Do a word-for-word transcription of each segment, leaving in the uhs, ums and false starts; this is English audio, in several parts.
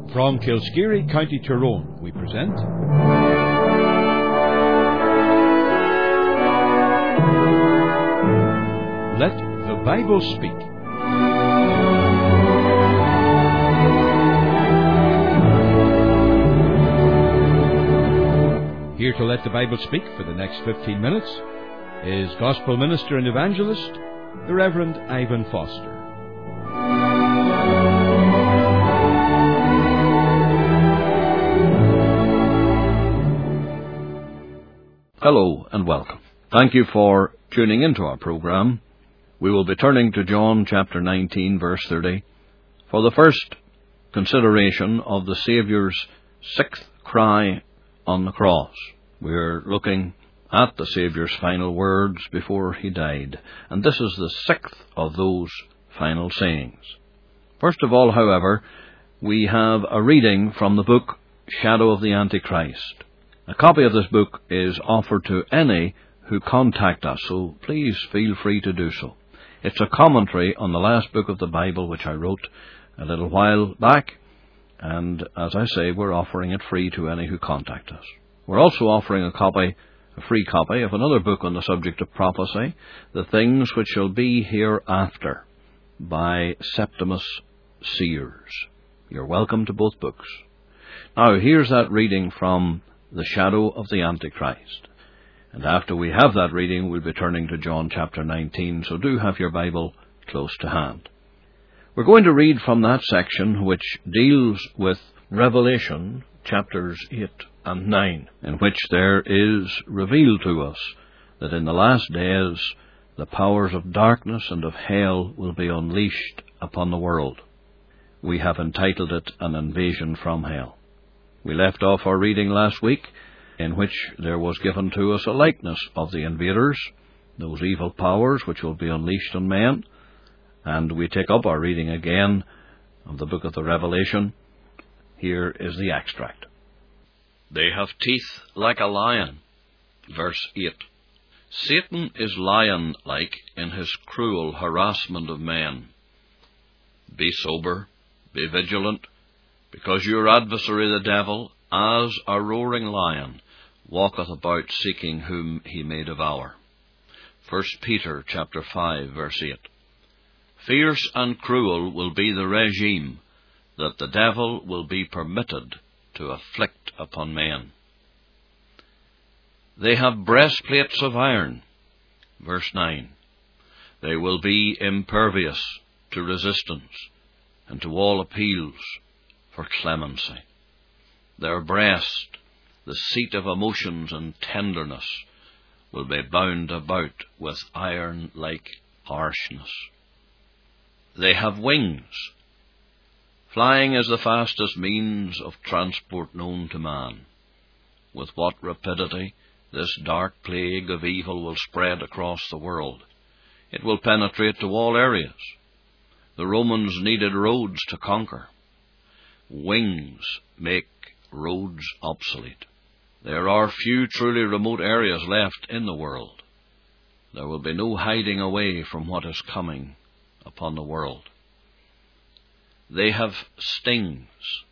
From Kilskeary, County Tyrone, we present Let the Bible Speak. Here to let the Bible speak for the next fifteen minutes is Gospel Minister and Evangelist, the Reverend Ivan Foster. Hello and welcome. Thank you for tuning into our program. We will be turning to John chapter nineteen, verse thirty, for the first consideration of the Saviour's sixth cry on the cross. We're looking at the Saviour's final words before he died, and this is the sixth of those final sayings. First of all, however, we have a reading from the book Shadow of the Antichrist. A copy of this book is offered to any who contact us, so please feel free to do so. It's a commentary on the last book of the Bible, which I wrote a little while back, and as I say, we're offering it free to any who contact us. We're also offering a copy, a free copy, of another book on the subject of prophecy, The Things Which Shall Be Hereafter, by Septimus Seers. You're welcome to both books. Now, here's that reading from The Shadow of the Antichrist. And after we have that reading, we'll be turning to John chapter nineteen, so do have your Bible close to hand. We're going to read from that section which deals with Revelation chapters eight and nine, in which there is revealed to us that in the last days the powers of darkness and of hell will be unleashed upon the world. We have entitled it An Invasion from Hell. We left off our reading last week, in which there was given to us a likeness of the invaders, those evil powers which will be unleashed on men, and we take up our reading again of the book of the Revelation. Here is the extract. They have teeth like a lion. Verse eight. Satan is lion-like in his cruel harassment of men. Be sober, be vigilant, because your adversary the devil, as a roaring lion, walketh about seeking whom he may devour. First Peter chapter five, verse eight. Fierce and cruel will be the regime that the devil will be permitted to afflict upon men. They have breastplates of iron. Verse nine. They will be impervious to resistance and to all appeals for clemency. Their breast, the seat of emotions and tenderness, will be bound about with iron-like harshness. They have wings. Flying is the fastest means of transport known to man. With what rapidity this dark plague of evil will spread across the world. It will penetrate to all areas. The Romans needed roads to conquer. Wings make roads obsolete. There are few truly remote areas left in the world. There will be no hiding away from what is coming upon the world. They have stings.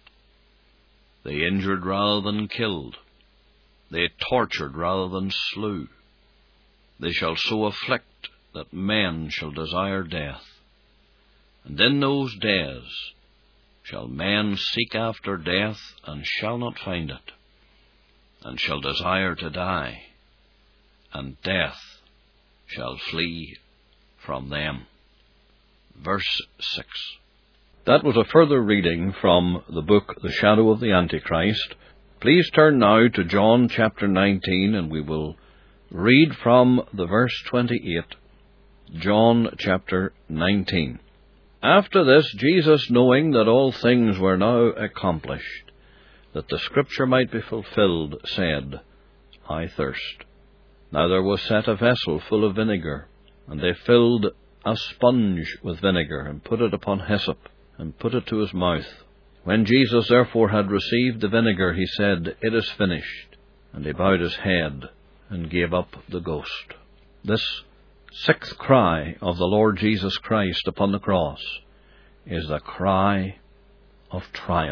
They injured rather than killed. They tortured rather than slew. They shall so afflict that men shall desire death. And in those days shall men seek after death, and shall not find it, and shall desire to die, and death shall flee from them. Verse six. That was a further reading from the book The Shadow of the Antichrist. Please turn now to John chapter nineteen, and we will read from the verse twenty-eight. John chapter nineteen. After this, Jesus, knowing that all things were now accomplished, that the Scripture might be fulfilled, said, I thirst. Now there was set a vessel full of vinegar, and they filled a sponge with vinegar, and put it upon hyssop, and put it to his mouth. When Jesus therefore had received the vinegar, he said, It is finished. And he bowed his head, and gave up the ghost. This sixth cry of the Lord Jesus Christ upon the cross is the cry of triumph.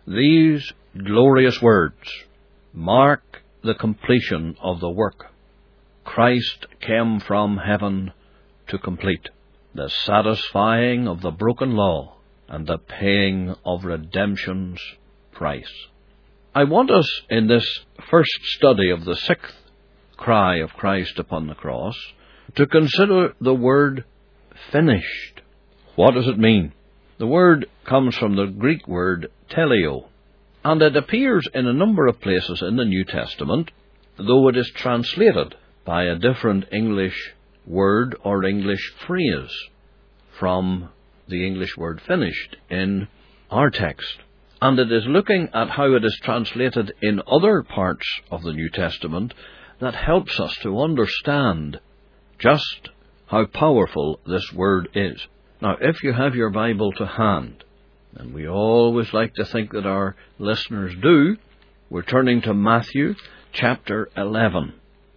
These glorious words mark the completion of the work Christ came from heaven to complete, the satisfying of the broken law and the paying of redemption's price. I want us, in this first study of the sixth cry of Christ upon the cross, to consider the word finished. What does it mean? The word comes from the Greek word teleo, and it appears in a number of places in the New Testament, though it is translated by a different English word or English phrase from the English word finished in our text. And it is looking at how it is translated in other parts of the New Testament that helps us to understand just how powerful this word is. Now, if you have your Bible to hand, and we always like to think that our listeners do, we're turning to Matthew chapter eleven.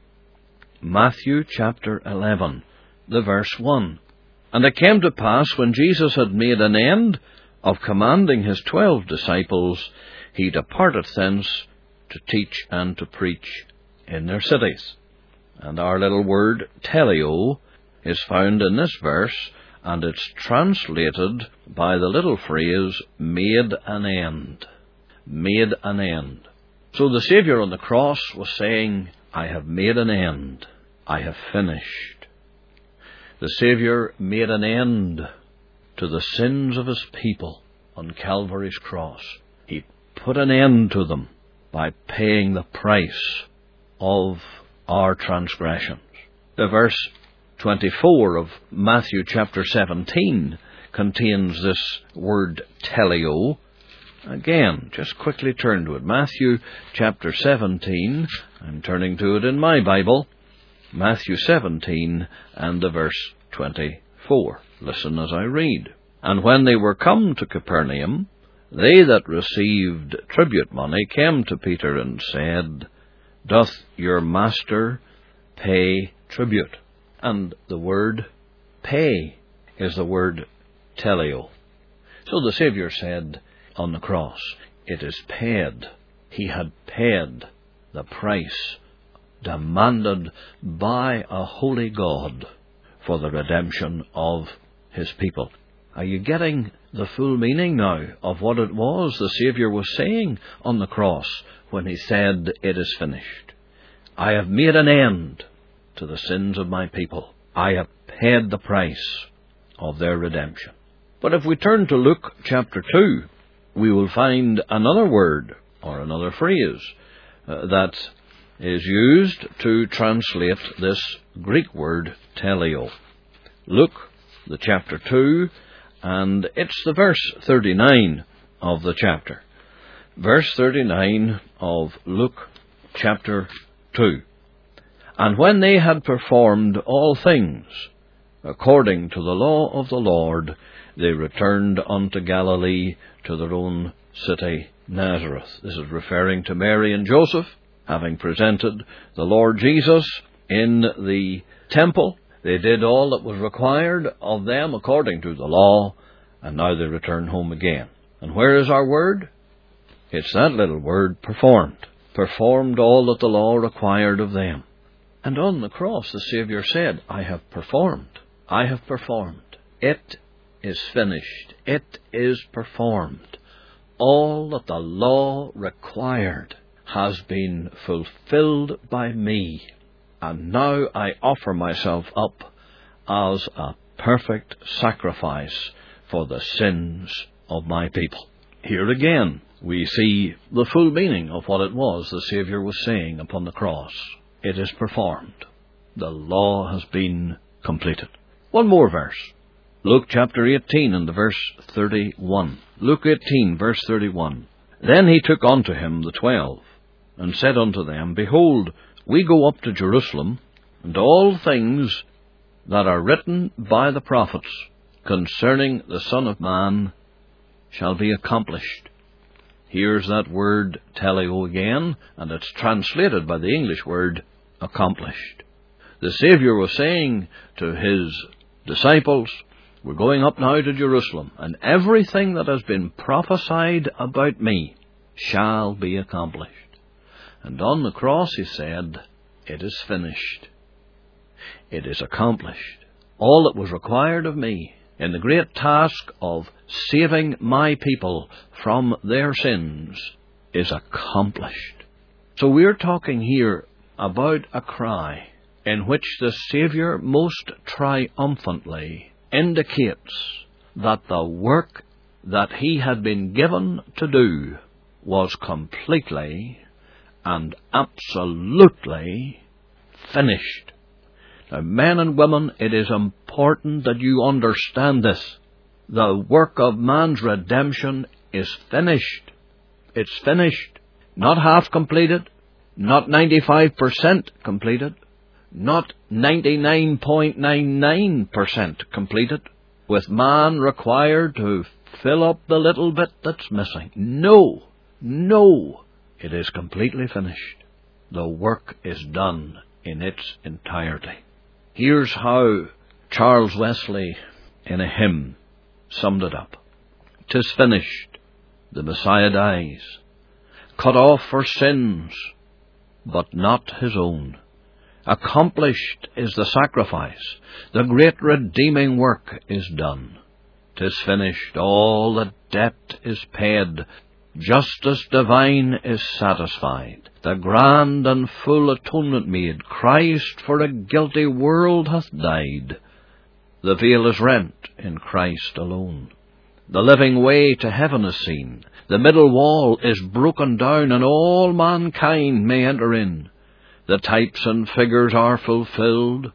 Matthew chapter eleven, the verse one. And it came to pass, when Jesus had made an end of commanding his twelve disciples, he departed thence to teach and to preach in their cities. And our little word teleo is found in this verse, and it's translated by the little phrase, made an end. Made an end. So the Saviour on the cross was saying, I have made an end. I have finished. The Saviour made an end to the sins of his people on Calvary's cross. He put an end to them by paying the price of our transgressions. The verse twenty-four of Matthew chapter seventeen contains this word teleo. Again, just quickly turn to it. Matthew chapter seventeen. I'm turning to it in my Bible. Matthew seventeen and the verse twenty-four. Listen as I read. And when they were come to Capernaum, they that received tribute money came to Peter and said, Doth your master pay tribute? And the word pay is the word teleo. So the Saviour said on the cross, it is paid. He had paid the price demanded by a holy God for the redemption of his people. Are you getting the full meaning now of what it was the Saviour was saying on the cross when he said, it is finished? I have made an end to the sins of my people. I have paid the price of their redemption. But if we turn to Luke chapter two, we will find another word or another phrase uh, that is used to translate this Greek word teleo. Luke, the chapter two, and it's the verse thirty-nine of the chapter. Verse thirty-nine of Luke chapter two. And when they had performed all things according to the law of the Lord, they returned unto Galilee, to their own city Nazareth. This is referring to Mary and Joseph, having presented the Lord Jesus in the temple. They did all that was required of them according to the law, and now they return home again. And where is our word? It's that little word, performed. Performed all that the law required of them. And on the cross the Saviour said, I have performed. I have performed. It is finished. It is performed. All that the law required has been fulfilled by me. And now I offer myself up as a perfect sacrifice for the sins of my people. Here again we see the full meaning of what it was the Saviour was saying upon the cross. It is performed. The law has been completed. One more verse. Luke chapter eighteen and the verse thirty-one. Luke eighteen, verse thirty-one. Then he took unto him the twelve, and said unto them, Behold, we go up to Jerusalem, and all things that are written by the prophets concerning the Son of Man shall be accomplished. Here's that word teleo again, and it's translated by the English word accomplished. The Saviour was saying to his disciples, We're going up now to Jerusalem, and everything that has been prophesied about me shall be accomplished. And on the cross he said, it is finished. It is accomplished. All that was required of me in the great task of saving my people from their sins is accomplished. So we're talking here about a cry in which the Saviour most triumphantly indicates that the work that he had been given to do was completely and absolutely finished. Now, men and women, it is important that you understand this. The work of man's redemption is finished. It's finished. Not half completed, not ninety-five percent completed, not ninety-nine point nine nine percent completed, with man required to fill up the little bit that's missing. No, no, it is completely finished. The work is done in its entirety. Here's how Charles Wesley, in a hymn, summed it up. "'Tis finished, the Messiah dies, cut off for sins, but not his own. Accomplished is the sacrifice, the great redeeming work is done. 'Tis finished, all the debt is paid, justice divine is satisfied, the grand and full atonement made, Christ for a guilty world hath died. The veil is rent in Christ alone, the living way to heaven is seen, the middle wall is broken down, and all mankind may enter in. The types and figures are fulfilled,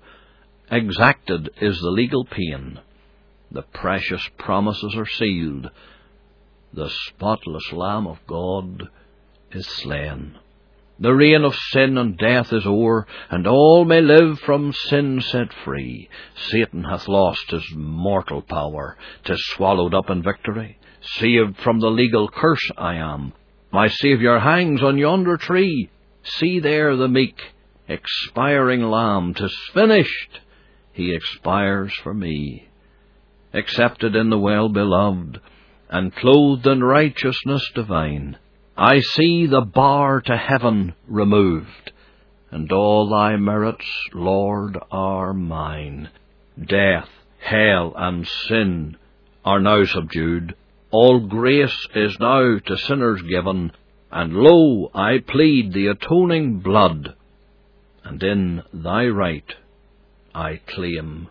exacted is the legal pain, the precious promises are sealed, the spotless Lamb of God is slain. The reign of sin and death is o'er, and all may live from sin set free. Satan hath lost his mortal power, 'tis swallowed up in victory. Saved from the legal curse I am, my Saviour hangs on yonder tree. See there the meek, expiring Lamb, 'tis finished, he expires for me. Accepted in the well-beloved, and clothed in righteousness divine, I see the bar to heaven removed, and all thy merits, Lord, are mine. Death, hell, and sin are now subdued, all grace is now to sinners given, and lo, I plead the atoning blood, and in thy right I claim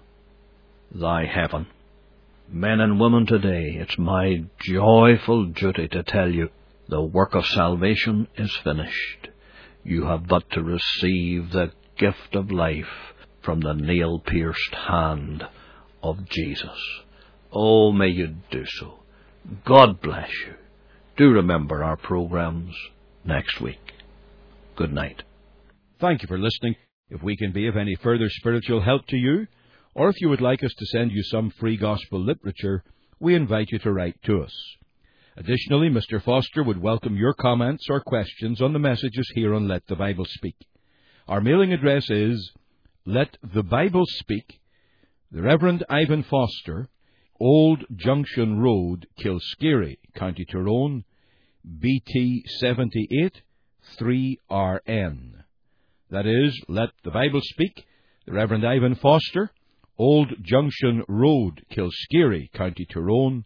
thy heaven. Men and women today, it's my joyful duty to tell you, the work of salvation is finished. You have but to receive the gift of life from the nail-pierced hand of Jesus. Oh, may you do so. God bless you. Do remember our programs next week. Good night. Thank you for listening. If we can be of any further spiritual help to you, or if you would like us to send you some free gospel literature, we invite you to write to us. Additionally, Mister Foster would welcome your comments or questions on the messages here on Let the Bible Speak. Our mailing address is Let the Bible Speak, the Reverend Ivan Foster, Old Junction Road, Kilskeary, County Tyrone, B T seventy-eight three R N. That is, Let the Bible Speak, the Reverend Ivan Foster, Old Junction Road, Kilskeary, County Tyrone,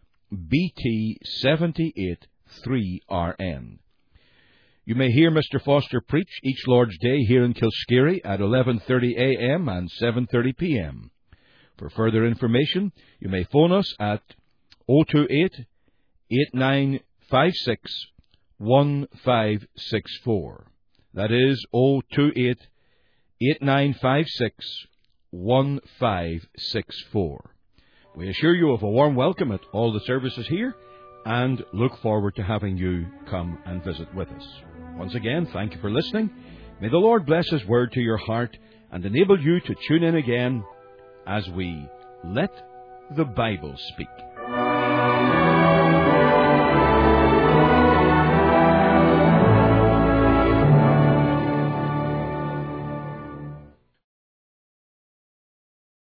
B T seventy-eight three R N. You may hear Mister Foster preach each Lord's Day here in Kilskeary at eleven thirty a m and seven thirty p m For further information, you may phone us at oh two eight, eight nine five six, one five six four. That is oh two eight, eight nine five six, one five six four. We assure you of a warm welcome at all the services here and look forward to having you come and visit with us. Once again, thank you for listening. May the Lord bless His word to your heart and enable you to tune in again as we Let the Bible Speak.